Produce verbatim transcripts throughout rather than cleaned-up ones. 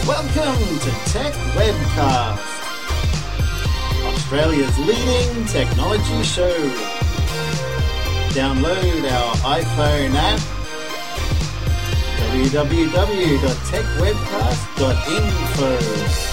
Welcome to Tech Webcast, Australia's leading technology show. Download our iPhone app, w w w dot tech webcast dot info.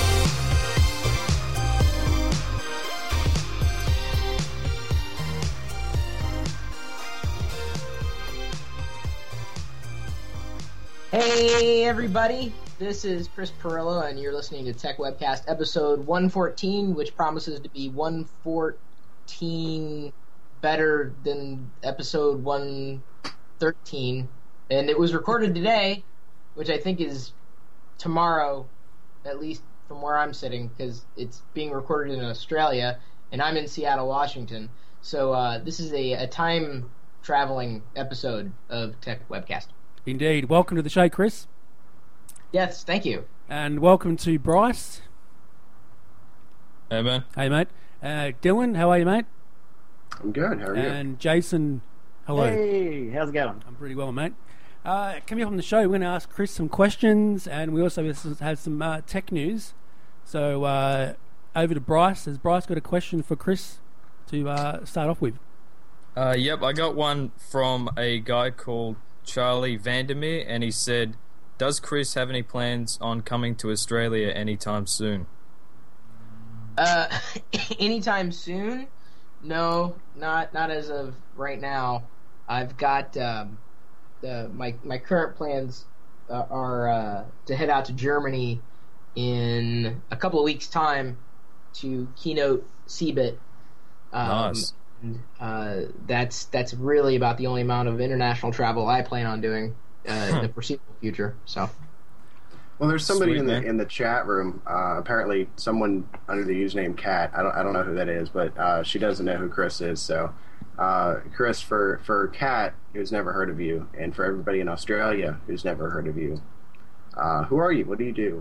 Hey everybody, this is Chris Perillo and you're listening to Tech Webcast episode one fourteen, which promises to be one fourteen better than episode one thirteen. And it was recorded today, which I think is tomorrow, at least from where I'm sitting, because it's being recorded in Australia and I'm in Seattle, Washington. So uh, this is a, a time traveling episode of Tech Webcast. Indeed. Welcome to the show, Chris. Yes, thank you. And welcome to Bryce. Hey, man. Hey, mate. Uh, Dylan, how are you, mate? I'm good. How are you? And Jason, hello. Hey, how's it going? I'm pretty well, mate. Uh, coming up on the show, we're going to ask Chris some questions, and we also have some uh, tech news. So, uh, over to Bryce. Has Bryce got a question for Chris to uh, start off with? Uh, yep, I got one from a guy called Charlie Vandermeer, and he said, does Chris have any plans on coming to Australia anytime soon? Uh, anytime soon? No, not not as of right now. I've got um, the, my my current plans uh, are uh, to head out to Germany in a couple of weeks' time to keynote C B I T. Um, nice. And, uh, that's that's really about the only amount of international travel I plan on doing uh, in the foreseeable future. So, well, there's somebody Sweet, in the man. in the chat room. Uh, apparently, someone under the username Cat. I don't I don't know who that is, but uh, she doesn't know who Chris is. So, uh, Chris, for for Cat, who's never heard of you, and for everybody in Australia who's never heard of you, uh, who are you? What do you do?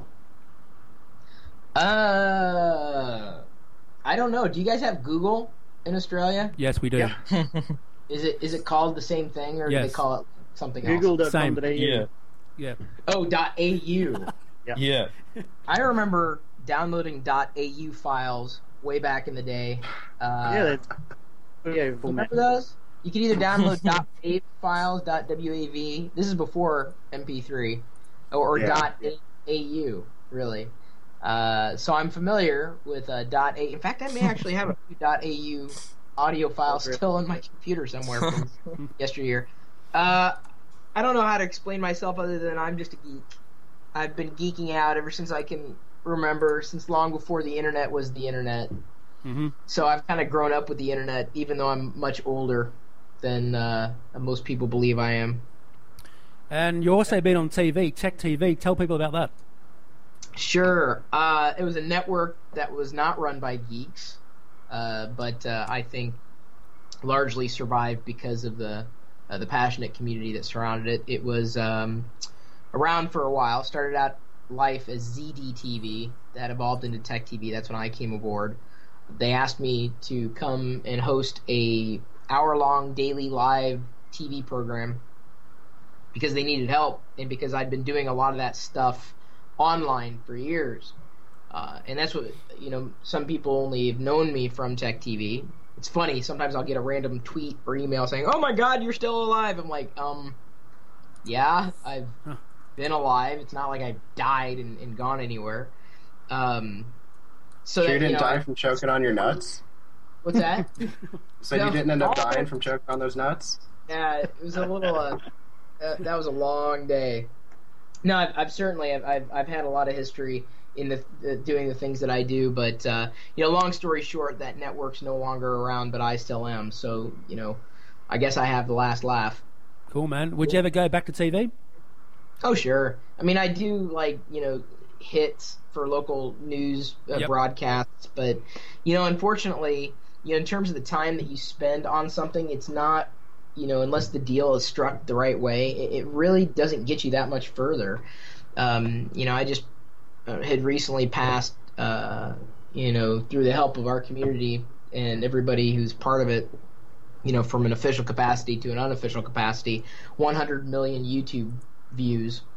uh, I don't know. Do you guys have Google in Australia? Yes, we do. Yeah. Is it is it called the same thing, or do Yes. they call it something else? Google dot com Same. dot a u. Yeah. Yeah. Oh, .au. Yeah. I remember downloading .au files way back in the day. Uh, Yeah, that's yeah. Full remember name. those? You could either download .wav files, .wav. This is before M P three, or, or Yeah. .au, really. Uh, so I'm familiar with uh, .a. In fact, I may actually have a few .au audio files still on my computer somewhere from yesteryear. Uh, I don't know how to explain myself other than I'm just a geek. I've been geeking out ever since I can remember, since long before the internet was the internet. Mm-hmm. So I've kind of grown up with the internet, even though I'm much older than uh, most people believe I am. And you've also been on T V, Tech T V. Tell people about that. Sure. Uh, it was a network that was not run by geeks, uh, but uh, I think largely survived because of the uh, the passionate community that surrounded it. It was um, around for a while. Started out life as Z D T V, that evolved into Tech T V. That's when I came aboard. They asked me to come and host a hour-long daily live T V program because they needed help and because I'd been doing a lot of that stuff online for years. Uh, and that's what, you know, some people only have known me from Tech T V. It's funny, sometimes I'll get a random tweet or email saying, oh my god, you're still alive. I'm like, um, yeah, I've Huh. been alive. It's not like I've died and, and gone anywhere. Um, so, So you that, didn't know, die from choking on your nuts? What's that? So No. you didn't end up Oh. dying from choking on those nuts? Yeah, it was a little. Uh, uh, that was a long day. No, I've, I've certainly I've, I've I've had a lot of history in the, the doing the things that I do, but uh, you know, long story short, that network's no longer around, but I still am. So you know, I guess I have the last laugh. Cool, man. Would you ever go back to T V? Oh sure. I mean, I do like you know hits for local news uh, Yep. broadcasts, but you know, unfortunately, you know, in terms of the time that you spend on something, it's not. You know, unless the deal is struck the right way, it, it really doesn't get you that much further. Um, you know, I just uh, had recently passed, uh, you know, through the help of our community and everybody who's part of it, you know, from an official capacity to an unofficial capacity, one hundred million YouTube views.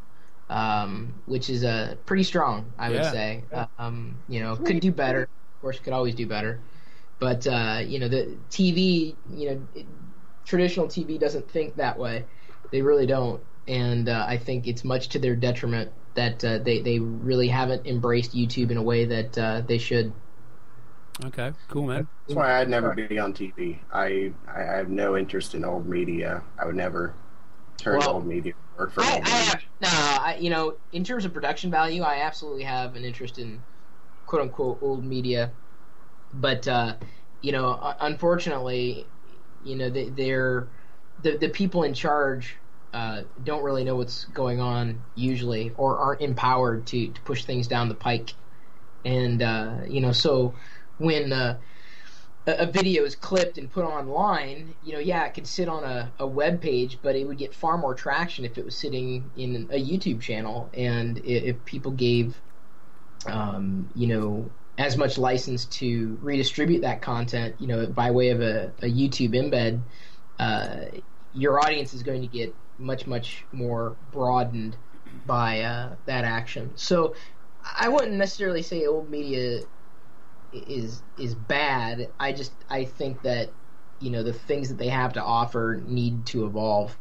um, which is uh, pretty strong, I would Yeah. say. Um, you know, could do better. Of course, could always do better. But, uh, you know, the T V, you know, it, traditional T V doesn't think that way. They really don't. And uh, I think it's much to their detriment that uh, they, they really haven't embraced YouTube in a way that uh, they should. Okay, cool, man. That's why I'd never be on T V. I I have no interest in old media. I would never turn Well, to old media, work for I, old I media. have, no, I, you know, in terms of production value, I absolutely have an interest in quote unquote old media. But, uh, you know, un- unfortunately, you know, they, they're, the, the people in charge uh, don't really know what's going on usually, or aren't empowered to, to push things down the pike. And, uh, you know, so when uh, a, a video is clipped and put online, you know, yeah, it could sit on a, a web page, but it would get far more traction if it was sitting in a YouTube channel. And if, if people gave, um, you know, as much license to redistribute that content, you know, by way of a, a YouTube embed, uh, your audience is going to get much, much more broadened by uh, that action. So I wouldn't necessarily say old media is is bad. I just I think that, you know, the things that they have to offer need to evolve.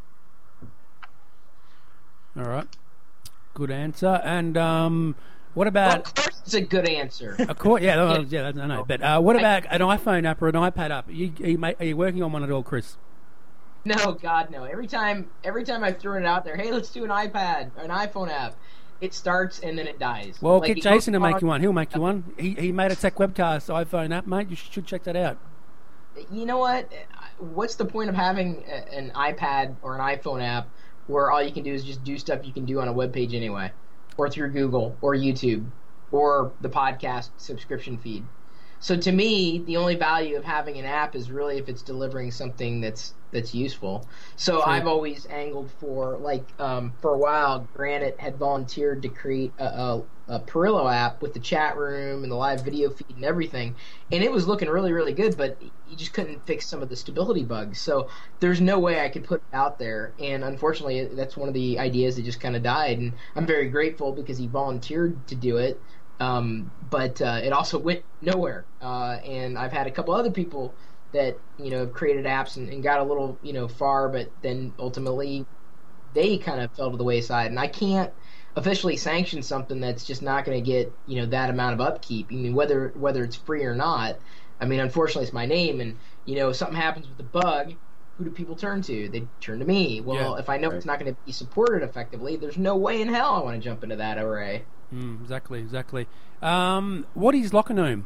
All right, good answer. And um, what Well, about? of course, it's a good answer. Of course, yeah, no, yeah, I know. But uh, what about an iPhone app or an iPad app? Are you, are you, ma- are you working on one at all, Chris? No, God, no. Every time, every time I've thrown it out there, hey, let's do an iPad or an iPhone app, it starts and then it dies. Well, Like, get it goes Jason to make on- you one. He'll make you one. He he made a Tech Webcast iPhone app, mate. You should check that out. You know what? What's the point of having a- an iPad or an iPhone app where all you can do is just do stuff you can do on a web page anyway, or through Google or YouTube or the podcast subscription feed? So to me, the only value of having an app is really if it's delivering something that's that's useful. So True. I've always angled for, like, um, for a while, Granite had volunteered to create a, a, a Perillo app with the chat room and the live video feed and everything, and it was looking really, really good, but you just couldn't fix some of the stability bugs. So there's no way I could put it out there, and unfortunately, that's one of the ideas that just kind of died, and I'm very grateful because he volunteered to do it. Um, but uh, it also went nowhere, uh, and I've had a couple other people that, you know, have created apps and, and got a little, you know, far, but then ultimately they kind of fell to the wayside. And I can't officially sanction something that's just not going to get, you know, that amount of upkeep. I mean, whether whether it's free or not. I mean, unfortunately, it's my name, and, you know, if something happens with the bug, who do people turn to? They turn to me. Well, Yeah, if I know right. it's not going to be supported effectively, there's no way in hell I want to jump into that array. Mm, exactly, exactly. Um, what is Locognome?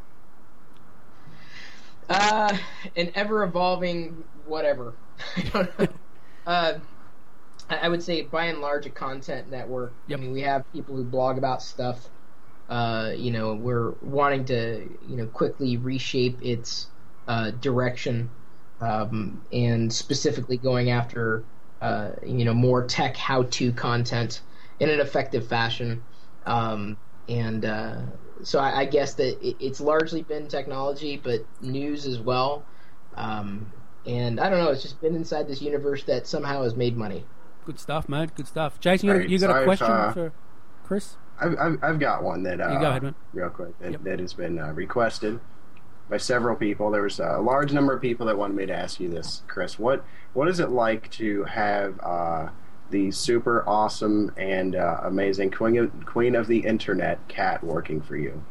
Uh, an ever-evolving whatever. I don't know. uh, I I would say, by and large, a content network. Yep. I mean, we have people who blog about stuff. Uh, you know, we're wanting to, you know, quickly reshape its uh, direction, um, and specifically going after, uh, you know, more tech how-to content in an effective fashion. Um, and uh, so I, I guess that it, it's largely been technology, but news as well. Um, and I don't know, it's just been inside this universe that somehow has made money. Good stuff, mate. Good stuff. Jason, you, Right, you got so a I've, question uh, for Chris? I've, I've, I've got one that, uh, You go ahead, man. real quick, that, Yep. that has been uh, requested by several people. There was a large number of people that wanted me to ask you this, Chris. What What is it like to have uh, the super awesome and uh, amazing queen of, queen of the internet, Kat, working for you?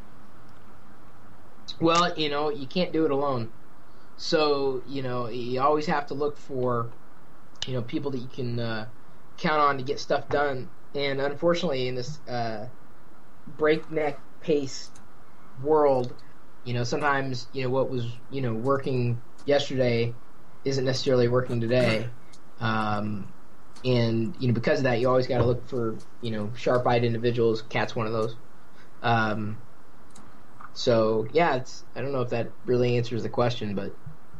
Well, you know, you can't do it alone. So, you know, you always have to look for, you know, people that you can uh, count on to get stuff done. And unfortunately, in this uh, breakneck pace world, you know, sometimes, you know, what was, you know, working yesterday isn't necessarily working today. Um, and, you know, because of that, you always got to look for, you know, sharp-eyed individuals. Kat's one of those. Um, so, yeah, it's, I don't know if that really answers the question, but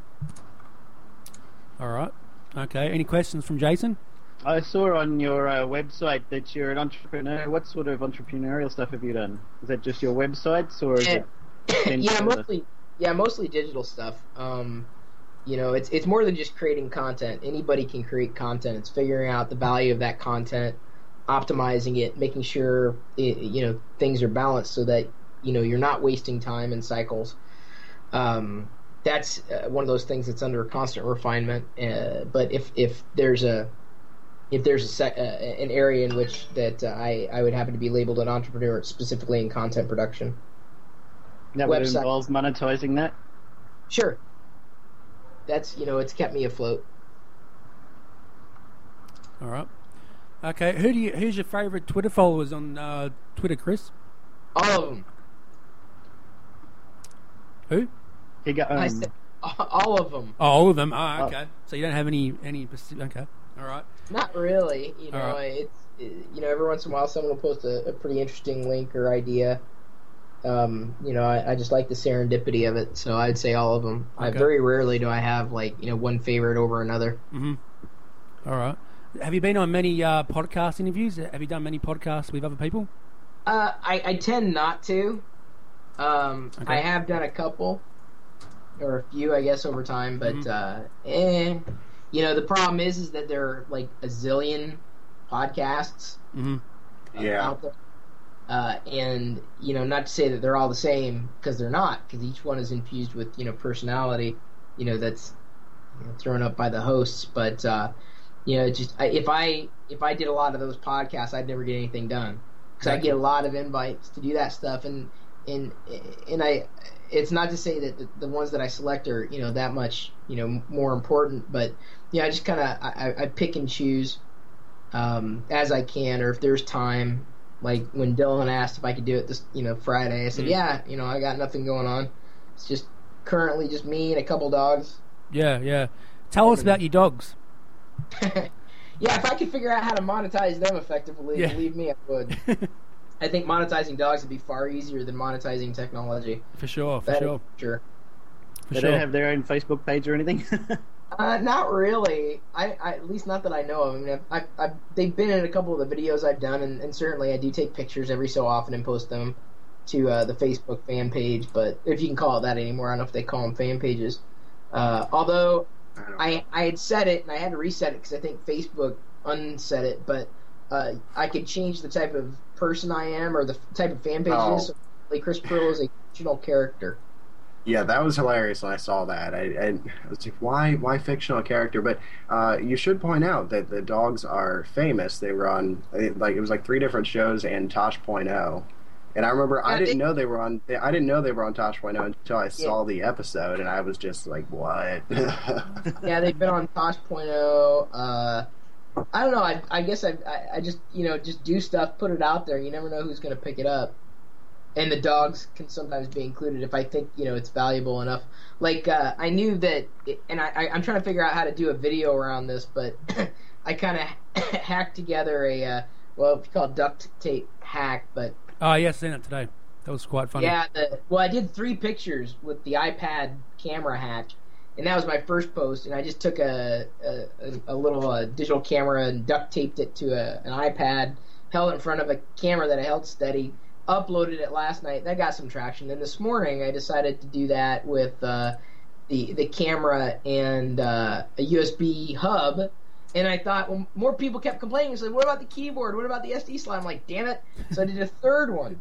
All right. Okay. Any questions from Jason? I saw on your uh, website that you're an entrepreneur. What sort of entrepreneurial stuff have you done? Is that just your websites, or is Yeah. it? extend yeah, further? mostly, yeah, mostly digital stuff. Um, you know, it's it's more than just creating content. Anybody can create content. It's figuring out the value of that content, optimizing it, making sure it, you know things are balanced so that you know you're not wasting time in cycles. Um, that's uh, one of those things that's under constant refinement. Uh, but if if there's a if there's a sec, uh, an area in which that uh, I I would happen to be labeled an entrepreneur specifically in content production. That would involve monetizing that? Sure. That's, you know, it's kept me afloat. All right. Okay, who do you? Who's your favourite Twitter followers on uh, Twitter, Chris? All of them. Who? He got, um, I said all of them. Oh, all of them. Oh, okay. Oh. So you don't have any any specific. Okay. All right. Not really. You know, All right. it's it, you know every once in a while someone will post a, a pretty interesting link or idea. Um, you know, I, I just like the serendipity of it, so I'd say all of them. I Okay. very rarely do I have like you know one favorite over another. Mm-hmm. All right. Have you been on many uh, podcast interviews? Have you done many podcasts with other people? Uh, I, I tend not to. Um, Okay. I have done a couple, or a few, I guess, over time. But Mhm. uh, eh, you know, the problem is, is that there are like a zillion podcasts Mm-hmm. uh, Yeah. out there, uh, and you know, not to say that they're all the same because they're not, because each one is infused with you know personality, you know, that's you know, thrown up by the hosts. But uh, you know, just I, if I if I did a lot of those podcasts, I'd never get anything done. Because I get a lot of invites to do that stuff, and and and I, it's not to say that the, the ones that I select are you know that much you know more important, but yeah, I just kind of I, I pick and choose um, as I can, or if there's time. Like when Dylan asked if I could do it this you know Friday, I said Mhm. yeah, you know I got nothing going on. It's just currently just me and a couple dogs. Yeah, yeah. Tell us about your dogs. Yeah, if I could figure out how to monetize them effectively, Yeah. believe me, I would. I think monetizing dogs would be far easier than monetizing technology. For sure, for That is sure, sure. for They sure. don't have their own Facebook page or anything? Uh, not really. I, I at least not that I know of. I mean, I've, I've, I've, they've been in a couple of the videos I've done, and, and certainly I do take pictures every so often and post them to uh, the Facebook fan page. But if you can call it that anymore, I don't know if they call them fan pages. Uh, although I don't know. I I had set it and I had to reset it because I think Facebook unset it, but uh, I could change the type of person I am or the type of fan page Oh. it is. So like Chris Pearl is a fictional character. Yeah, that was hilarious when I saw that. I, I, I was like, why, why fictional character? But uh, you should point out that the dogs are famous. They were on, like, it was like three different shows and Tosh point oh. And I remember I Yeah, didn't they- know they were on. I didn't know they were on Tosh point oh until I saw the episode, and I was just like, what? Yeah, they've been on Tosh point oh. Uh, I don't know. I, I guess I, I I just you know just do stuff, put it out there. You never know who's going to pick it up. And the dogs can sometimes be included if I think you know it's valuable enough. Like uh, I knew that, it, and I, I I'm trying to figure out how to do a video around this, but I kind of hacked together a uh, well, if you call it duct tape hack, but Oh, yeah, seen it today. That was quite funny. yeah, the, well, I did three pictures with the iPad camera hack, and that was my first post. And I just took a a, a little uh, digital camera and duct taped it to a, an iPad, held it in front of a camera that I held steady, uploaded it last night. That got some traction. And this morning I decided to do that with uh, the the camera and uh, a U S B hub. And I thought, well, more people kept complaining. So, what about the keyboard? What about the S D slot? I'm like, damn it! So I did a third one,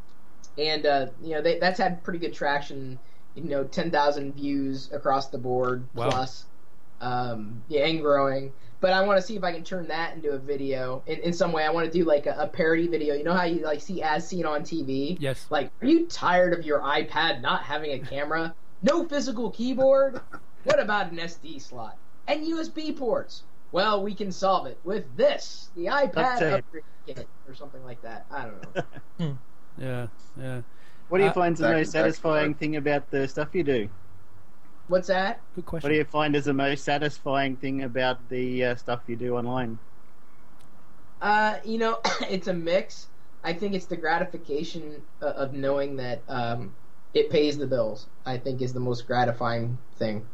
and uh, you know they, that's had pretty good traction. You know, ten thousand views across the board Wow. plus, um, yeah, and growing. But I want to see if I can turn that into a video in, in some way. I want to do like a, a parody video. You know how you like see as seen on T V? Yes. Like, are you tired of your iPad not having a camera? No physical keyboard? What about an S D slot and U S B ports? Well, we can solve it with this, the iPad That's it. upgrade kit, or something like that. I don't know. Yeah, yeah. What do you Uh, find the that- most that's satisfying correct. thing about the stuff you do? What's that? Good What question. do you find is the most satisfying thing about the uh, stuff you do online? Uh, you know, it's a mix. I think it's the gratification uh, of knowing that um, it pays the bills. I think is the most gratifying thing.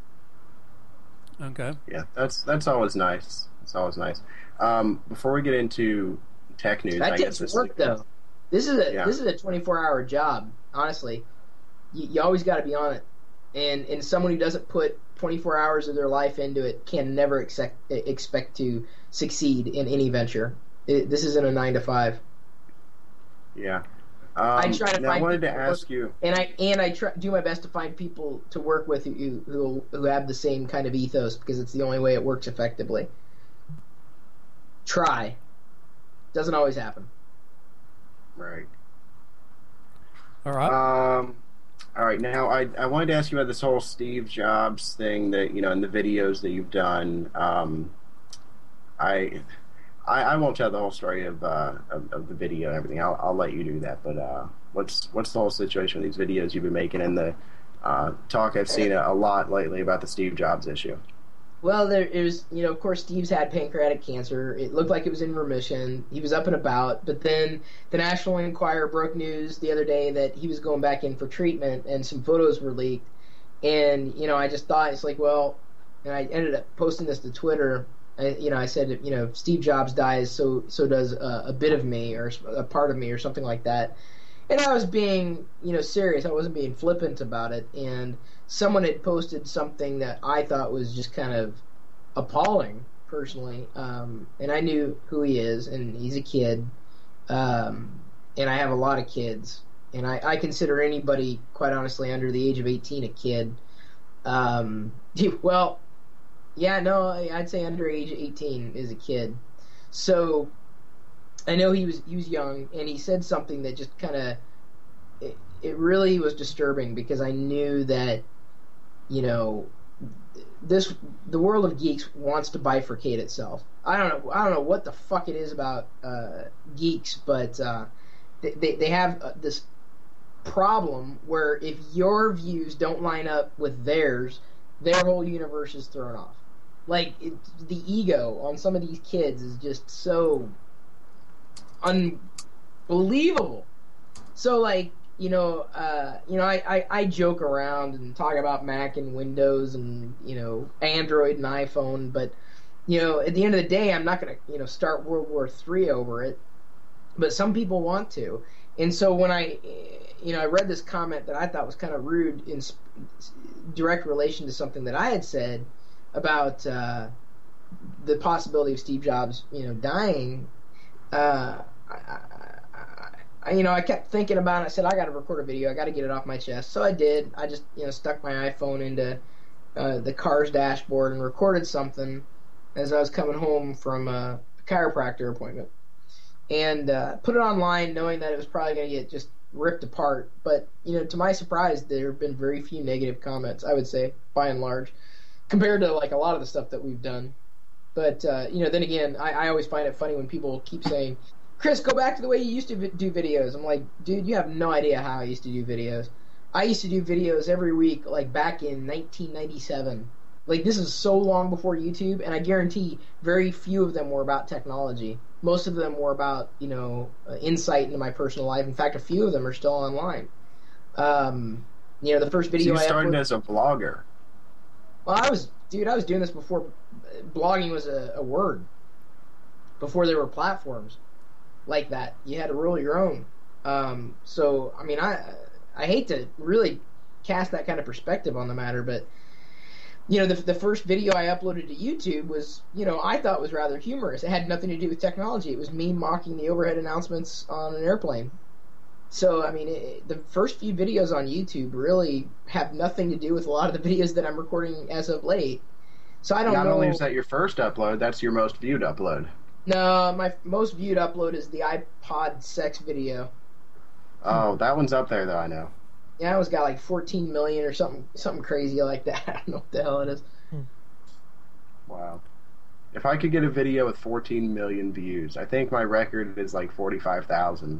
Okay. Yeah, that's that's always nice. It's always nice. Um, before we get into tech news, That I guess takes this work, is, though. This is a Yeah. this is a twenty-four hour job. Honestly, you, you always got to be on it, and and someone who doesn't put twenty-four hours of their life into it can never expect expect to succeed in any venture. It, this isn't a nine to five. Yeah. Um, I try to now find I wanted to people ask you. And I and I try do my best to find people to work with who who who have the same kind of ethos, because it's the only way it works effectively. Try. Doesn't always happen. Right. All right. Um, all right. Now, I I wanted to ask you about this whole Steve Jobs thing that, you know, in the videos that you've done. Um, I, I I won't tell the whole story of uh of, of the video and everything. I'll I'll let you do that. But uh, what's what's the whole situation with these videos you've been making and the uh, talk I've seen a, a lot lately about the Steve Jobs issue? Well, there is, you know, of course, Steve's had pancreatic cancer. It looked like it was in remission. He was up and about, but then the National Enquirer broke news the other day that he was going back in for treatment, and some photos were leaked. And, you know, I just thought, it's like, well, and I ended up posting this to Twitter. I, you know, I said, you know, if Steve Jobs dies, so so does a, a bit of me, or a part of me, or something like that. And I was being, you know, serious. I wasn't being flippant about it. And someone had posted something that I thought was just kind of appalling, personally. Um, and I knew who he is, and he's a kid. Um, and I have a lot of kids. And I, I consider anybody, quite honestly, under the age of eighteen a kid. Um, well, yeah, no, I'd say under age eighteen is a kid. So I know he was he was young, and he said something that just kind of it, it really was disturbing, because I knew that, you know, this the world of geeks wants to bifurcate itself. I don't know I don't know what the fuck it is about uh, geeks, but uh, they, they they have uh, this problem where if your views don't line up with theirs, their whole universe is thrown off. Like, it, the ego on some of these kids is just so unbelievable. So, like, you know, uh, you know, I, I, I joke around and talk about Mac and Windows and, you know, Android and iPhone, but, you know, at the end of the day, I'm not going to, you know, start World War Three over it. But some people want to. And so when I, you know, I read this comment that I thought was kind of rude in direct relation to something that I had said about uh, the possibility of Steve Jobs, you know, dying, uh, I, I, I, you know, I kept thinking about it. I said, I got to record a video. I got to get it off my chest. So I did. I just, you know, stuck my iPhone into uh, the car's dashboard and recorded something as I was coming home from a chiropractor appointment. And uh, put it online knowing that it was probably going to get just ripped apart. But, you know, to my surprise, there have been very few negative comments, I would say, by and large, compared to, like, a lot of the stuff that we've done. But, uh, you know, then again, I, I always find it funny when people keep saying, Chris, go back to the way you used to v- do videos. I'm like, dude, you have no idea how I used to do videos. I used to do videos every week, like, back in nineteen ninety-seven. Like, this is so long before YouTube, and I guarantee very few of them were about technology. Most of them were about, you know, uh, insight into my personal life. In fact, a few of them are still online. Um, you know, the first video so you I started uploaded, as a vlogger. Well, I was, dude, I was doing this before blogging was a, a word. Before there were platforms like that. You had to rule your own. Um, so, I mean, I I hate to really cast that kind of perspective on the matter, but, you know, the the first video I uploaded to YouTube was, you know, I thought was rather humorous. It had nothing to do with technology. It was me mocking the overhead announcements on an airplane. So, I mean, it, the first few videos on YouTube really have nothing to do with a lot of the videos that I'm recording as of late. So I don't Not know. Not only is that your first upload, that's your most viewed upload. No, my most viewed upload is the iPod sex video. Oh, that one's up there, though, I know. Yeah, it was got like fourteen million or something something crazy like that. I don't know what the hell it is. Wow. If I could get a video with fourteen million views, I think my record is like forty-five thousand.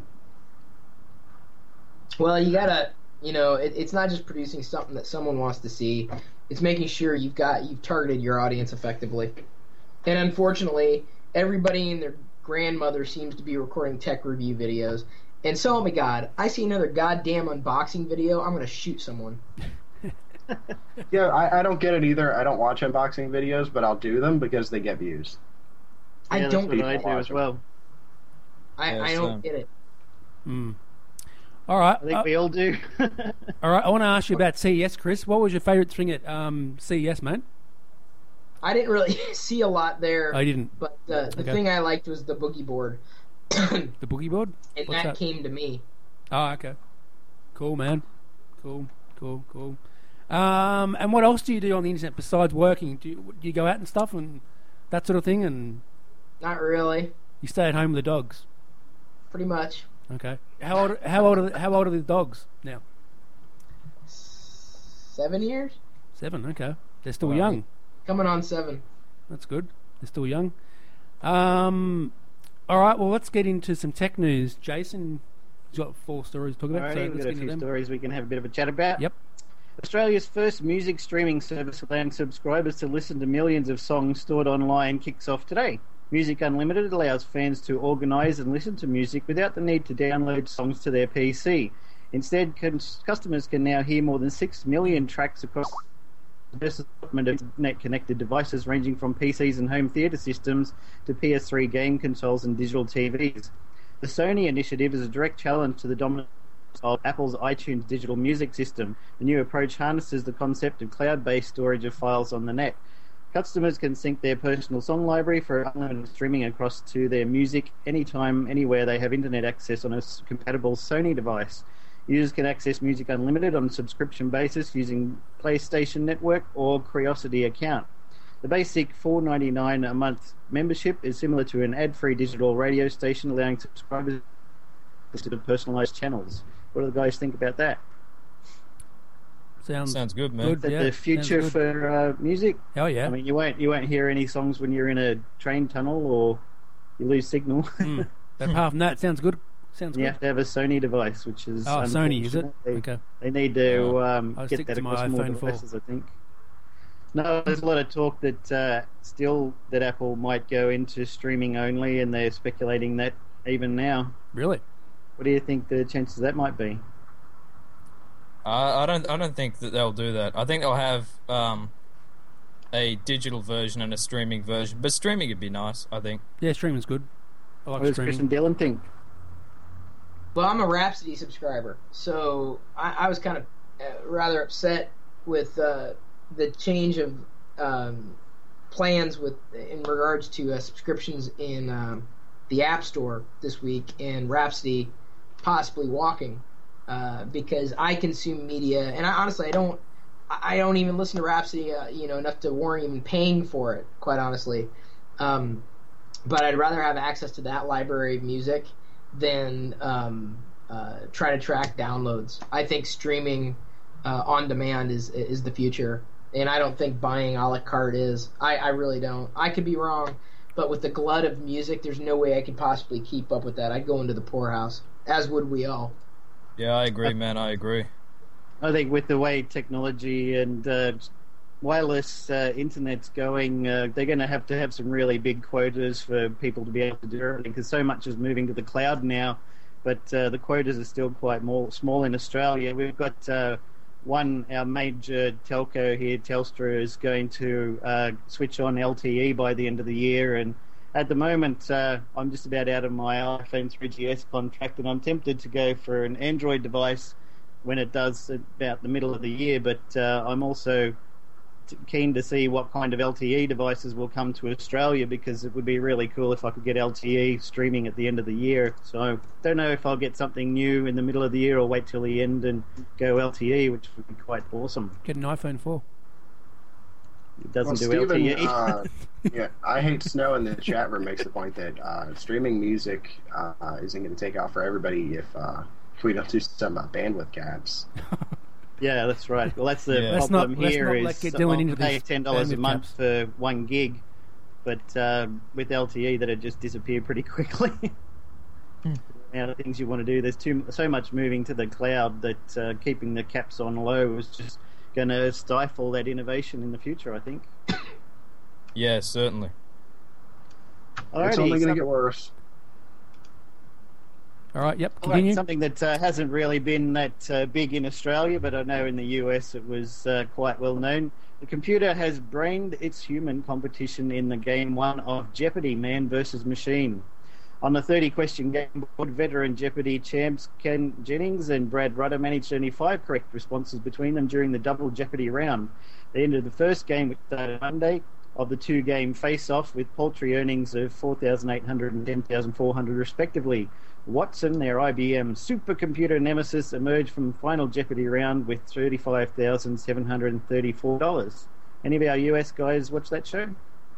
Well, you gotta, you know, it, it's not just producing something that someone wants to see. It's making sure you've got, you've targeted your audience effectively. And unfortunately, everybody and their grandmother seems to be recording tech review videos. And so, oh my God, I see another goddamn unboxing video, I'm gonna shoot someone. Yeah, I, I don't get it either. I don't watch unboxing videos, but I'll do them because they get views. I yeah, don't that's what I get do as well. I, Yeah, I don't same. get it. Mm. All right. I think uh, we all do. all right. I want to ask you about C E S, Chris. What was your favourite thing at um, C E S, mate? I didn't really see a lot there. I didn't. But uh, the Okay. thing I liked was the boogie board, and The boogie board? What's that, that? came to me. Oh, okay. Cool, man. Cool, cool, cool. Um, and what else do you do on the internet besides working? Do you, do you go out and stuff and that sort of thing, and Not really, you stay at home with the dogs? pretty much. Okay. How old? How old? Are the, how old are the dogs now? Seven years, Seven. Okay. They're still Wow. young. coming on seven. That's good. They're still young. Um, all right. Well, let's get into some tech news. Jason, you've got four stories to talk about. Alrighty, so we've let's got a get few into them. stories we can have a bit of a chat about. Yep. Australia's first music streaming service allowing subscribers to listen to millions of songs stored online kicks off today. Music Unlimited allows fans to organise and listen to music without the need to download songs to their P C. Instead, cons- customers can now hear more than six million tracks across diverse assortment of internet-connected devices ranging from P Cs and home theatre systems to P S three game consoles and digital T Vs. The Sony initiative is a direct challenge to the dominance of Apple's iTunes digital music system. The new approach harnesses the concept of cloud-based storage of files on the net. Customers can sync their personal song library for unlimited streaming across to their music anytime, anywhere they have internet access on a s- compatible Sony device. Users can access Music Unlimited on a subscription basis using PlayStation Network or Curiosity account. The basic four dollars ninety-nine a month membership is similar to an ad-free digital radio station, allowing subscribers to listen to personalised channels. What do the guys think about that? Sounds Sounds good, man. good. Is that Yeah, the future sounds good. for uh, music? Oh yeah. I mean, you won't you won't hear any songs when you're in a train tunnel or you lose signal. Mm. But apart from that, sounds good. Sounds You good. have to have a Sony device, which is Oh, Sony, is it? unfortunate. They, Okay. they need to um, I'll get stick that to my across more iPhone four. devices, I think. No, there's a lot of talk that uh, still that Apple might go into streaming only, and they're speculating that even now. Really? What do you think the chances of that might be? I, I don't. I don't think that they'll do that. I think they'll have um, a digital version and a streaming version. But streaming would be nice. I think. Yeah, streaming's good. I like What does Chris streaming. and Dylan think? Well, I'm a Rhapsody subscriber, so I, I was kind of uh, rather upset with uh, the change of um, plans with in regards to uh, subscriptions in um, the App Store this week, and Rhapsody possibly walking uh, because I consume media, and I, honestly, I don't. I don't even listen to Rhapsody, uh, you know, enough to warrant even paying for it. Quite honestly, um, but I'd rather have access to that library of music than um, uh, try to track downloads. I think streaming uh, on demand is is the future, and I don't think buying a la carte is. I, I really don't. I could be wrong, but with the glut of music, there's no way I could possibly keep up with that. I'd go into the poorhouse, as would we all. Yeah, I agree, man. I agree. I think with the way technology and uh, wireless uh, internet's going, uh, they're going to have to have some really big quotas for people to be able to do everything, because so much is moving to the cloud now, but uh, the quotas are still quite more, small in Australia. We've got uh, one, our major telco here, Telstra, is going to uh, switch on L T E by the end of the year, and at the moment uh, I'm just about out of my iPhone three G S contract, and I'm tempted to go for an Android device when it does about the middle of the year, but uh, I'm also t- keen to see what kind of L T E devices will come to Australia, because it would be really cool if I could get L T E streaming at the end of the year. So don't know if I'll get something new in the middle of the year or wait till the end and go L T E, which would be quite awesome. Get an iPhone four. It doesn't Well, do L T E. Stephen, uh, yeah, I hate snow in the chat room makes the point that uh, streaming music uh, isn't going to take off for everybody if uh, we don't do some uh, bandwidth caps. Yeah, that's right. Well, that's the Yeah. Let's problem not- let's here not is let get someone Dylan into will pay this ten dollars a bandwidth month caps. for one gig, but uh, with L T E, that'd just disappear pretty quickly. Now, the things you want to do, there's too so much moving to the cloud that uh, keeping the caps on low is just going to stifle that innovation in the future, I think. Yeah, certainly. Alrighty, It's only going to some- get worse. All right. Yep. All right, Continue. something that uh, hasn't really been that uh, big in Australia, but I know in the U S it was uh, quite well known. The computer has brained its human competition in the game one of Jeopardy! Man versus Machine. On the thirty-question game board, veteran Jeopardy! Champs Ken Jennings and Brad Rudder managed only five correct responses between them during the double Jeopardy! Round. They ended the first game, which started Monday, of the two-game face-off with paltry earnings of four thousand eight hundred and ten thousand four hundred respectively. Watson, their I B M supercomputer nemesis, emerged from the final Jeopardy round with thirty-five thousand seven hundred thirty-four dollars. Any of our U S guys watch that show?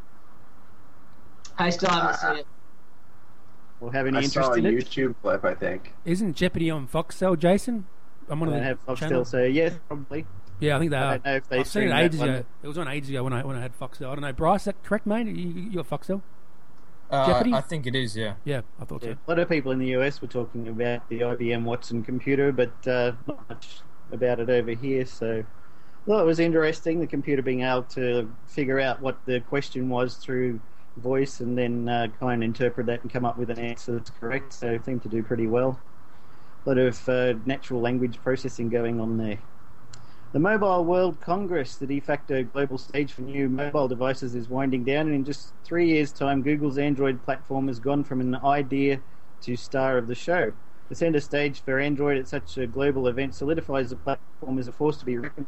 I still haven't Uh, seen it. Or have any I interest saw a in it? YouTube clip, I think. Isn't Jeopardy on Foxtel, Jason? I'm I one of don't the have Foxtel, channels. so yes, probably. Yeah, I think they I are. don't know if they I've seen it stream that ages one. ago. It was on ages ago when I when I had Foxtel. I don't know, Bryce. Is that correct, mate? You, you got Foxtel? Uh, Jeopardy? I think it is, yeah. Yeah, I thought Yeah, so. a lot of people in the U S were talking about the I B M Watson computer, but uh, not much about it over here. So, well, it was interesting, the computer being able to figure out what the question was through voice and then uh, kind of interpret that and come up with an answer that's correct. So, it seemed to do pretty well. A lot of uh, natural language processing going on there. The Mobile World Congress, the de facto global stage for new mobile devices, is winding down, and in just three years' time, Google's Android platform has gone from an idea to star of the show. The centre stage for Android at such a global event solidifies the platform as a force to be reckoned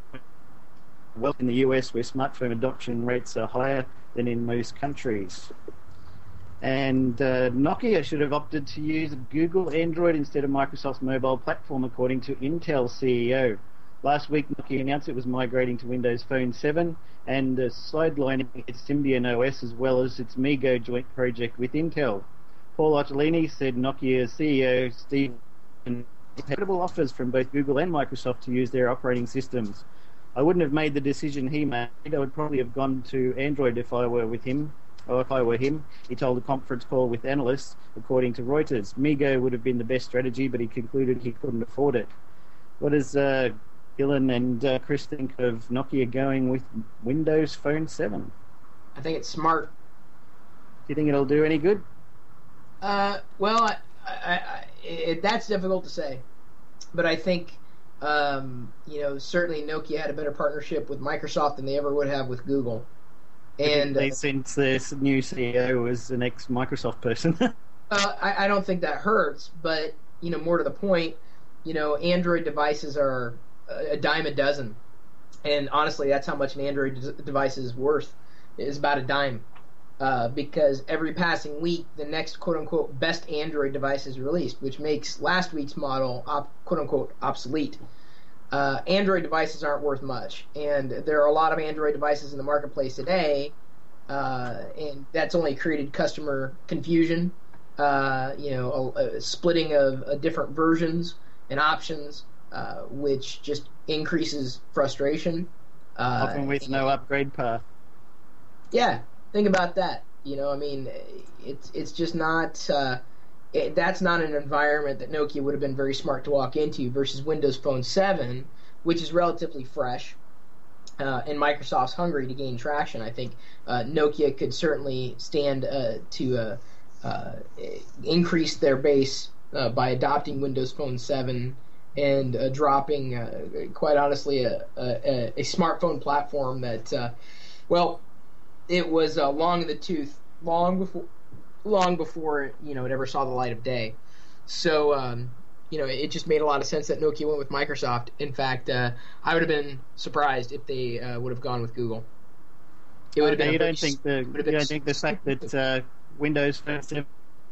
with in the U S, where smartphone adoption rates are higher than in most countries. And uh, Nokia should have opted to use Google Android instead of Microsoft's mobile platform, according to Intel C E O. Last week, Nokia announced it was migrating to Windows Phone seven and uh, sidelining its Symbian O S as well as its MeeGo joint project with Intel. Paul Otellini said Nokia C E O Steve incredible offers from both Google and Microsoft to use their operating systems. I wouldn't have made the decision he made. I would probably have gone to Android if I were with him, or if I were him, he told a conference call with analysts, according to Reuters. MeeGo would have been the best strategy, but he concluded he couldn't afford it. What does uh, Dylan and uh, Chris think of Nokia going with Windows Phone seven? I think it's smart. Do you think it'll do any good? Uh, well, I, I, I, it, that's difficult to say, but I think um, you know certainly Nokia had a better partnership with Microsoft than they ever would have with Google. And they, uh, since their new C E O was an ex-Microsoft person. uh, I, I don't think that hurts, but you know more to the point, you know Android devices are a dime a dozen, and honestly, that's how much an Android d- device is worth. Is about a dime. Uh, because every passing week, the next quote-unquote best Android device is released, which makes last week's model op- quote-unquote obsolete. Uh, Android devices aren't worth much, and there are a lot of Android devices in the marketplace today, uh, and that's only created customer confusion, uh, you know, a, a splitting of uh, different versions and options, uh, which just increases frustration. Uh, Often with no upgrade path. Yeah. Think about that. You know, I mean, it's it's just not. Uh, it, that's not an environment that Nokia would have been very smart to walk into versus Windows Phone seven, which is relatively fresh, uh, and Microsoft's hungry to gain traction. I think uh, Nokia could certainly stand uh, to uh, uh, increase their base uh, by adopting Windows Phone seven and uh, dropping, uh, quite honestly, a, a, a smartphone platform that, uh, well. It was uh, long in the tooth, long before, long before you know it ever saw the light of day. So um, you know, it just made a lot of sense that Nokia went with Microsoft. In fact, uh, I would have been surprised if they uh, would have gone with Google. It would have Okay, been. you a don't very- think the would have you been don't think the fact that uh, Windows Phone seven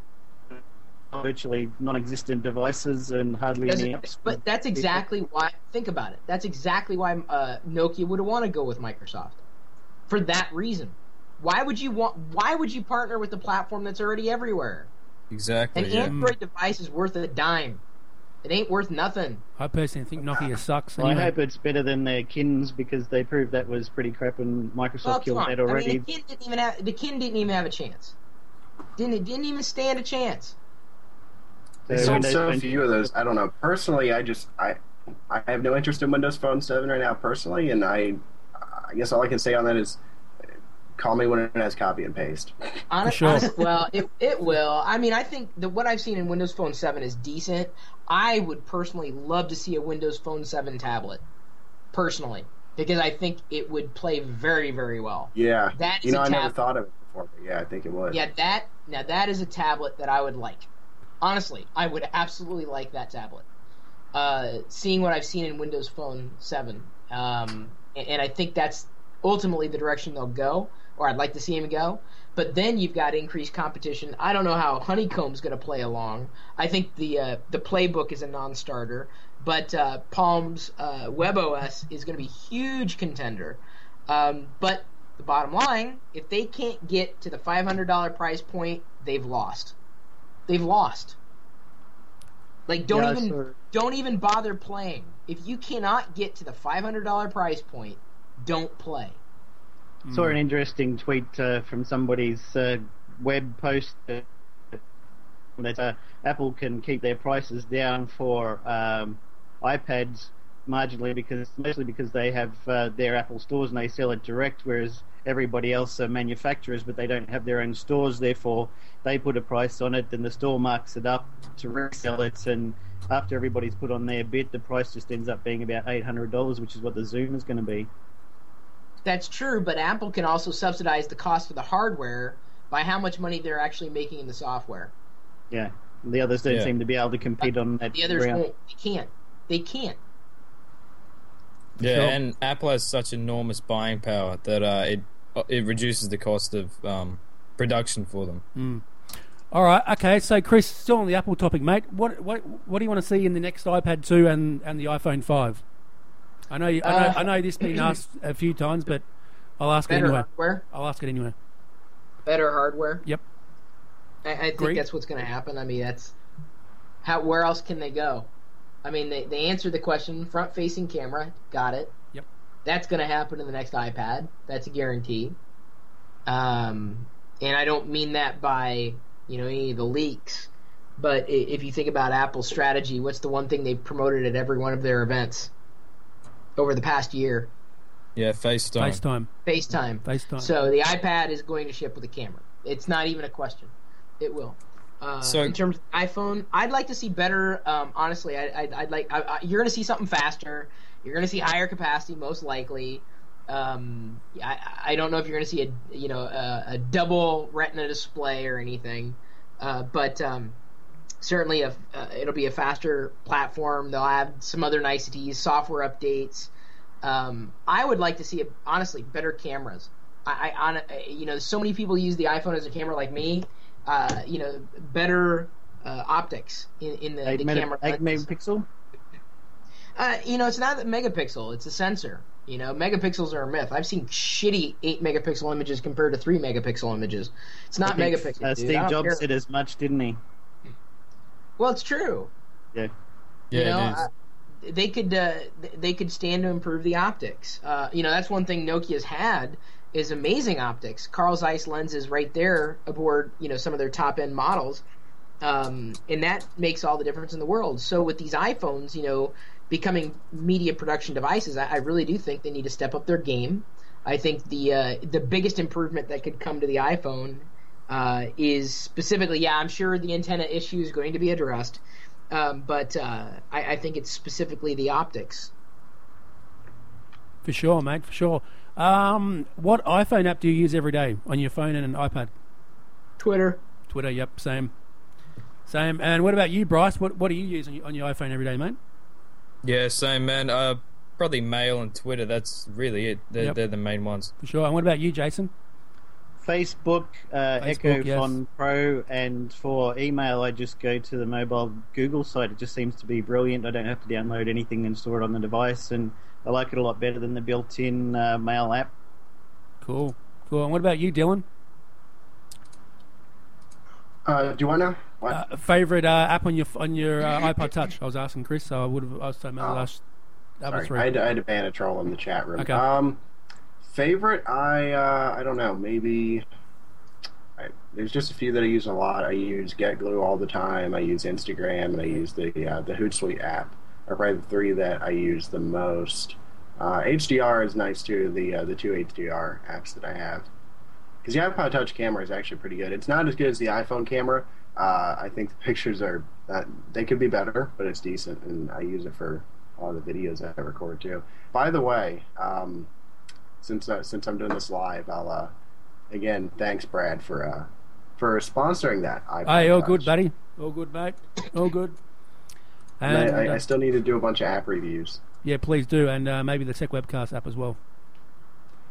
virtually non-existent devices and hardly any Doesn't- apps. But that's exactly why. Think about it. That's exactly why uh, Nokia would want to go with Microsoft. For that reason. Why would you want? Why would you partner with a platform that's already everywhere? Exactly. An yeah. Android device is worth a dime. It ain't worth nothing. I personally think Nokia sucks. Well, I Anyway. hope it's better than their Kins because they proved that was pretty crap and Microsoft Well, come killed on. that I already. mean, the kid didn't even have the kid didn't even have a chance. Didn't didn't even stand a chance. So They sold Windows so Phone- few of those. I don't know. Personally, I just I I have no interest in Windows Phone seven right now personally, and I I guess all I can say on that is call me when it has copy and paste. Honest, sure. honest- well, it it will. I mean, I think that what I've seen in Windows Phone seven is decent. I would personally love to see a Windows Phone seven tablet, personally, because I think it would play very, very well. Yeah, That is you know a I never tab- thought of it before, but yeah, I think it would. Yeah, that now that is a tablet that I would like. Honestly, I would absolutely like that tablet. Uh, seeing what I've seen in Windows Phone seven, um, and, and I think that's ultimately the direction they'll go. or I'd like to see him go. But then you've got increased competition. I don't know how Honeycomb's going to play along. I think the uh, the playbook is a non-starter, but uh, Palm's uh, WebOS is going to be a huge contender. Um, but the bottom line, if they can't get to the five hundred dollars price point, they've lost. They've lost. Like don't Yeah, even sure. don't even bother playing. If you cannot get to the five hundred dollars price point, don't play. Saw an interesting tweet uh, from somebody's uh, web post uh, that uh, Apple can keep their prices down for um, iPads marginally because mostly because they have uh, their Apple stores and they sell it direct, whereas everybody else are manufacturers, but they don't have their own stores. Therefore, they put a price on it, and the store marks it up to resell it. And after everybody's put on their bid, the price just ends up being about eight hundred dollars, which is what the Zoom is going to be. That's true, but Apple can also subsidize the cost of the hardware by how much money they're actually making in the software. Yeah, the others don't Yeah. seem to be able to compete on that. The others ground. won't. They can't. They can't. Yeah, Sure. and Apple has such enormous buying power that uh, it it reduces the cost of um, production for them. All right, okay. So, Chris, still on the Apple topic, mate. What what what do you want to see in the next iPad two and, and the iPhone five? I know, you, I know, Uh, I know this has been asked a few times, but I'll ask it Better anyway. hardware. I'll ask it anyway. Better hardware. Yep. I, I think Agreed. that's what's going to happen. I mean, that's how. Where else can they go? I mean, they they answered the question. Front-facing camera, got it. Yep. That's going to happen in the next iPad. That's a guarantee. Um, and I don't mean that by you know any of the leaks, but i- if you think about Apple's strategy, what's the one thing they've promoted at every one of their events over the past year? Yeah, FaceTime. FaceTime. FaceTime. FaceTime. So the iPad is going to ship with a camera. It's not even a question. It will. Uh, So- in terms of iPhone, I'd like to see better. Um, honestly, I, I'd, I'd like. I, I, you're going to see something faster. You're going to see higher capacity, most likely. Um, I, I don't know if you're going to see a you know a, a double Retina display or anything, uh, but um, certainly a, uh, it'll be a faster platform. They'll have some other niceties, software updates. Um, I would like to see, a, honestly, better cameras. I, I on, you know, so many people use the iPhone as a camera, like me. Uh, you know, better uh, optics in, in the, Eight, the mega, camera. eight megapixel. Uh, you know, it's not a megapixel; it's a sensor. You know, megapixels are a myth. I've seen shitty eight megapixel images compared to three megapixel images. It's not I think, megapixel. Uh, dude. Steve I don't Jobs care. said as much, didn't he? Well, it's true. Yeah. Yeah, you know, it is. uh, they could uh, th- they could stand to improve the optics. Uh, you know, that's one thing Nokia's had is amazing optics. Carl Zeiss lenses right there aboard, you know, some of their top end models, um, and that makes all the difference in the world. So with these iPhones, you know, becoming media production devices, I, I really do think they need to step up their game. I think the uh, the biggest improvement that could come to the iPhone uh, is specifically, yeah, I'm sure the antenna issue is going to be addressed. Um, but uh, I, I think it's specifically the optics. For sure, mate, for sure. Um, what iPhone app do you use every day on your phone and an iPad? Twitter. Twitter, yep, same. Same. And what about you, Bryce? What what do you use on your, on your iPhone every day, mate? Yeah, same, man. Uh, probably mail and Twitter. That's really it. They're, Yep. they're the main ones. For sure. And what about you, Jason? Facebook, uh, Facebook, Echo yes. Phone Pro, and for email, I just go to the mobile Google site. It just seems to be brilliant. I don't have to download anything and store it on the device, and I like it a lot better than the built-in uh, mail app. Cool. Cool. And what about you, Dylan? Uh, do you want to know? What? Uh, favorite uh, app on your on your uh, iPod Touch? I was asking Chris, so I would have. I was talking about the Oh. last. That was Sorry, three. I had, to, I had to ban a troll in the chat room. Okay. Um, favorite, I uh, I don't know. Maybe I, there's just a few that I use a lot. I use GetGlue all the time. I use Instagram, and I use the uh, the Hootsuite app. Are probably the three that I use the most. Uh, H D R is nice too. The uh, the two H D R apps that I have. Because the iPod Touch camera is actually pretty good. It's not as good as the iPhone camera. Uh, I think the pictures are uh, they could be better, but it's decent, and I use it for all the videos I record too. By the way, um, since uh, since I'm doing this live, I'll uh, again thanks Brad for uh, for sponsoring that iPod Hey, all Touch. good, buddy. All good, mate. All good. And And, I, I, uh, I still need to do a bunch of app reviews. yeah, please do, and uh, maybe the Tech Webcast app as well.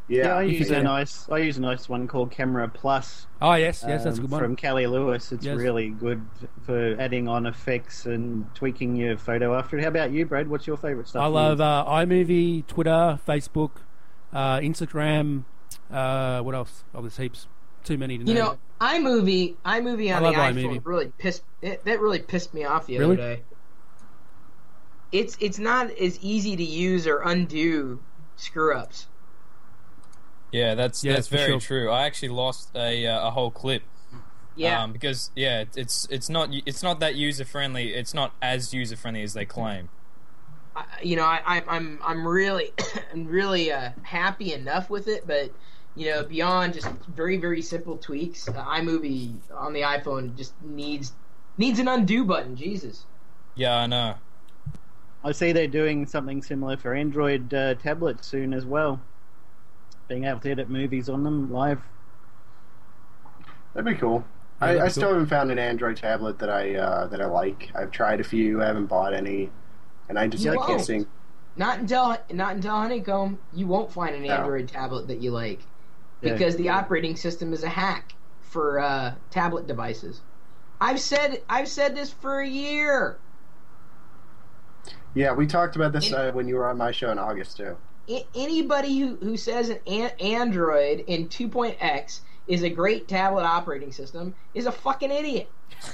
Yeah, I Yeah, use you a can. nice. I use a nice one called Camera Plus. Oh yes, yes, that's a um, good one. From Callie Lewis. It's Yes. really good for adding on effects and tweaking your photo after it. How about you, Brad? What's your favourite stuff? I to love use? uh, iMovie, Twitter, Facebook, uh, Instagram. Uh, what else? Oh, there's heaps. Too many to You name. know, iMovie, iMovie on I the love iPhone iMovie. really pissed it, that really pissed me off the Really? other day. It's it's not as easy to use or undo screw ups. Yeah, that's Yeah, that's for very sure. true. I actually lost a uh, a whole clip. Yeah, Um, because yeah, it- it's it's not it's not that user friendly. It's not as user friendly as they claim. I, you know, I, I, I'm I'm really I'm really uh, happy enough with it, but you know, beyond just very very simple tweaks, uh, iMovie on the iPhone just needs needs an undo button. Jesus. Yeah, I know. I see they're doing something similar for Android uh, tablets soon as well. Being able to edit movies on them live. That'd be cool. Yeah, I, that'd I be still cool. haven't found an Android tablet that I uh, that I like. I've tried a few, I haven't bought any, and I just You I can't won't. see. Not until not until Honeycomb, you won't find an No. Android tablet that you like, Yeah. because the operating system is a hack for uh, tablet devices. I've said I've said this for a year. Yeah, we talked about this In- uh, when you were on my show in August too. I- anybody who, who says an an- Android in two point x is a great tablet operating system is a fucking idiot.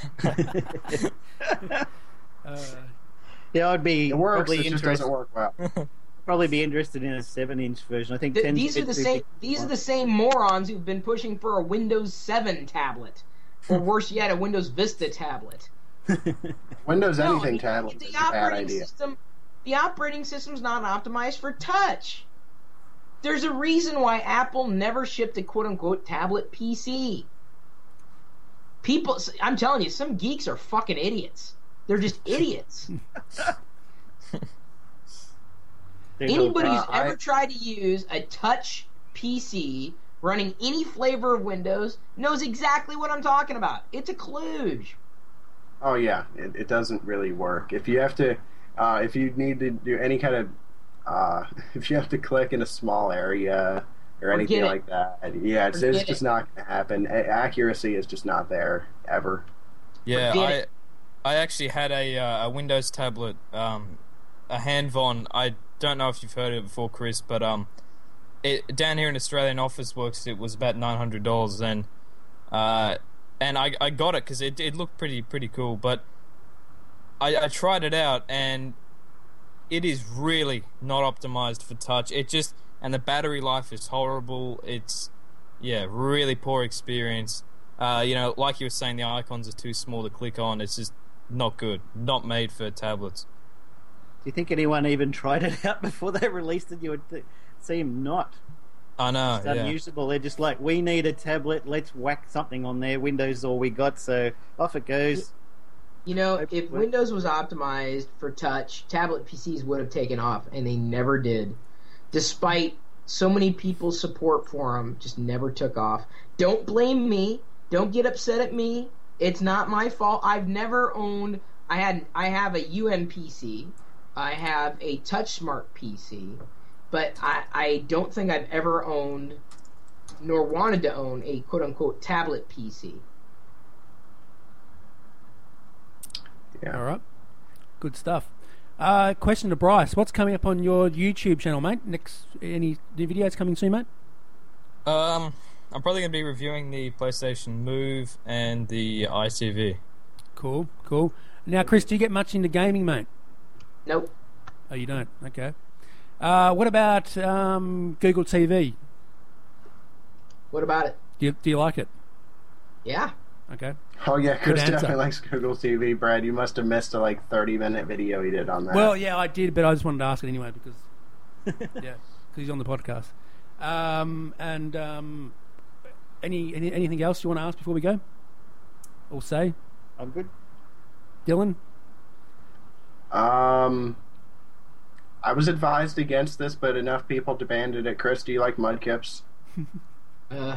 Uh, Yeah, I'd be It works. probably It just interested. doesn't work well. Probably be interested in a seven-inch version. I think Th- ten these are the same these are the same morons who've been pushing for a Windows seven tablet, or worse yet, a Windows Vista tablet. Windows No, anything the- tablet the is a bad operating idea. system, the operating system's not optimized for touch. There's a reason why Apple never shipped a quote-unquote tablet P C. People, I'm telling you, some geeks are fucking idiots. They're just idiots. Anybody who's Uh, I- ever tried to use a touch P C running any flavor of Windows knows exactly what I'm talking about. It's a kludge. Oh yeah, it, it doesn't really work. If you have to, uh, if you need to do any kind of, uh, if you have to click in a small area or Forget anything it. like that, yeah, it's, it's Forget just it. not going to happen. A- accuracy is just not there ever. Yeah, Forget I it. I actually had a uh, a Windows tablet, um, a Handvon. I don't know if you've heard of it before, Chris, but um, it down here in Australia in Officeworks it was about nine hundred dollars, and uh, and I I got it because it it looked pretty pretty cool, but I I tried it out and it is really not optimized for touch. It just and the battery life is horrible. It's yeah, really poor experience. Uh, you know, like you were saying, the icons are too small to click on. It's just not good. Not made for tablets. Do you think anyone even tried it out before they released it? You would th- seem not. I know. It's Yeah. unusable. They're just like, we need a tablet. Let's whack something on there. Windows is all we got, so off it goes. You know, I- if what- Windows was optimized for touch, tablet P Cs would have taken off, and they never did. Despite so many people's support for them, just never took off. Don't blame me. Don't get upset at me. It's not my fault. I've never owned. I had. I have a U N P C. I have a TouchSmart P C, but I, I don't think I've ever owned, nor wanted to own, a quote-unquote tablet P C. Yeah. all right, good stuff. Uh, question to Bryce: what's coming up on your YouTube channel, mate? Next, any new videos coming soon, mate? Um, I'm probably going to be reviewing the PlayStation Move and the I T V. Cool, cool. Now, Chris, do you get much into gaming, mate? Nope. Oh, you don't. Okay. Uh, what about um, Google T V? What about it? Do you, do you like it? Yeah. Okay. Oh yeah, Chris answer. definitely likes Google T V. Brad, you must have missed a like thirty minute video he did on that. Well, yeah, I did, but I just wanted to ask it anyway because yeah, because he's on the podcast. Um, and um, any, any anything else you want to ask before we go, or say, I'm good. Dylan? Um, I was advised against this, but enough people demanded it. Chris, do you like Mudkips? Uh,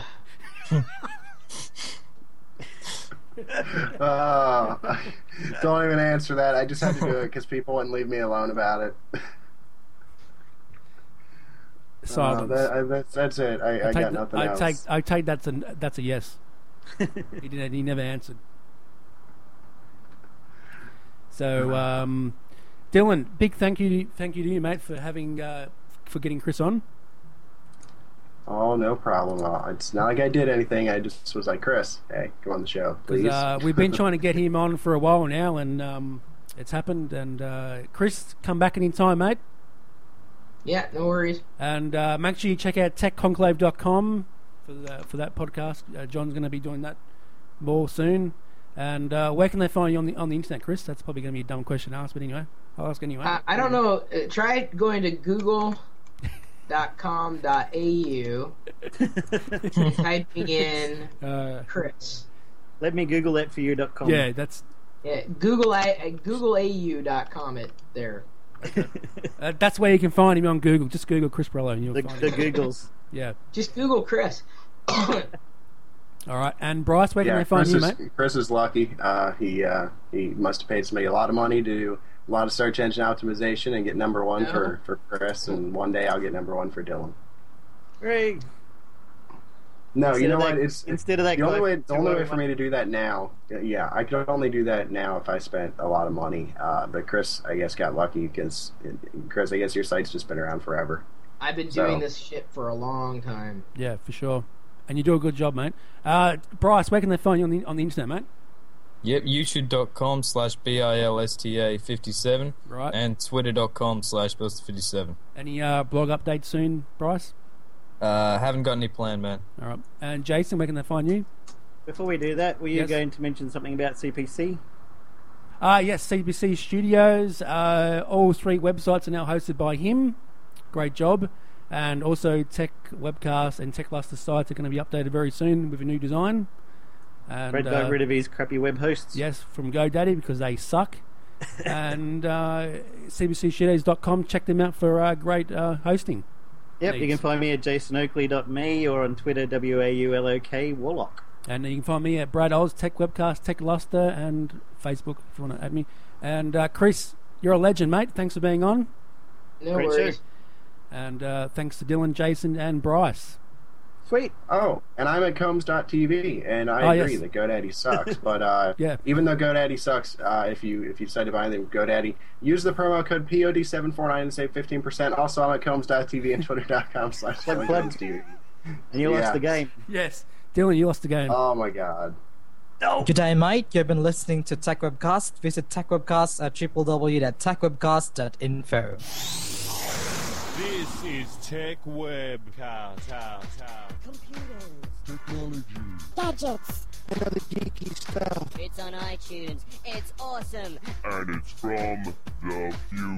Uh, don't even answer that. I just had to do it because people wouldn't leave me alone about it. silence. Uh, that, I, that's, that's it. I, I, I got take, nothing I else. take, I take that's a that's a yes. he didn't. He never answered. So, um, Dylan, big thank you, thank you to you, mate, for having uh, for getting Chris on. Oh, no problem. Uh, it's not like I did anything. I just was like, Chris, hey, come on the show, please. Uh, we've been trying to get him on for a while now, and um, it's happened. And uh, Chris, come back any time, mate. Yeah, no worries. And uh, make sure you check out tech conclave dot com for the, for that podcast. Uh, John's going to be doing that more soon. And uh, where can they find you on the on the internet, Chris? That's probably going to be a dumb question to ask, but anyway, I'll ask anyway. Uh, I don't know. Uh, try going to google dot com dot a u, typing in Uh, Chris. Let me Google that for you dot com. yeah, that's Yeah, Google a, google a u dot com it there. uh, that's where you can find him on Google. Just Google Chris Brello and you'll The, find the him. Googles. Yeah. Just Google Chris. All right. And Bryce, where can yeah, they find Chris you, is, mate? Chris is lucky. Uh, he uh, he must have paid somebody a lot of money to do a lot of search engine optimization and get number one No. for, for Chris, and one day I'll get number one for Dylan. Great. No, Instead you know of that- what? It's instead of that the only guy- way. The only way for two oh one. me to do that now. Yeah, I could only do that now if I spent a lot of money. Uh, but Chris, I guess, got lucky because Chris, I guess your site's just been around forever. I've been So- doing this shit for a long time. Yeah, for sure. And you do a good job, mate. Uh, Bryce, where can they find you on the on the internet, mate? Yep, youtube dot com slash B I L S T A fifty-seven Right. and twitter dot com slash Buster fifty-seven. Any uh, blog updates soon, Bryce? Uh, haven't got any plan, man. All right. And Jason, where can they find you? Before we do that, were you Yes. going to mention something about C P C? Uh, yes, C B C Studios. Uh, all three websites are now hosted by him. Great job. And also Tech Webcast and Tech Luster sites are going to be updated very soon with a new design. And, Brad got uh, rid of his crappy web hosts. Yes, from GoDaddy because they suck. and uh, C B C studios dot com, check them out for uh, great uh, hosting. Yep, you can needs. find me at jason oakley dot me or on Twitter, W A U L O K, Warlock. And you can find me at Brad Oz, Tech Webcast, Tech Luster, and Facebook if you want to add me. And uh, Chris, you're a legend, mate. Thanks for being on. No Great worries. show. And uh, thanks to Dylan, Jason, and Bryce. Sweet. Oh, and I'm at combs dot T V, and I Oh, agree yes. that GoDaddy sucks. But uh, Yeah. even though GoDaddy sucks, uh, if you if you decide to buy anything with GoDaddy, use the promo code P O D seven four nine and save fifteen percent. Also, I'm at combs dot T V and twitter dot com slash Plug, plug. T V. And you Yeah. lost the game. Yes. Dylan, you lost the game. Oh my god. Good day, mate. You've been listening to Tech Webcast. Visit Tech Webcast at w w w dot tech webcast dot info. This is Tech Webcast. Cow, cow. Computers, Technology. gadgets. Another geeky stuff. It's on iTunes. It's awesome. And it's from the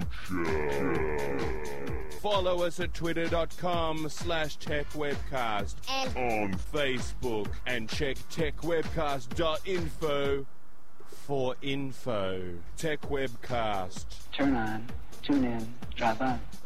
future. Follow us at twitter.com slash techwebcast. And On Facebook and check techwebcast dot info for info. Tech Webcast. Turn on, tune in, drop on.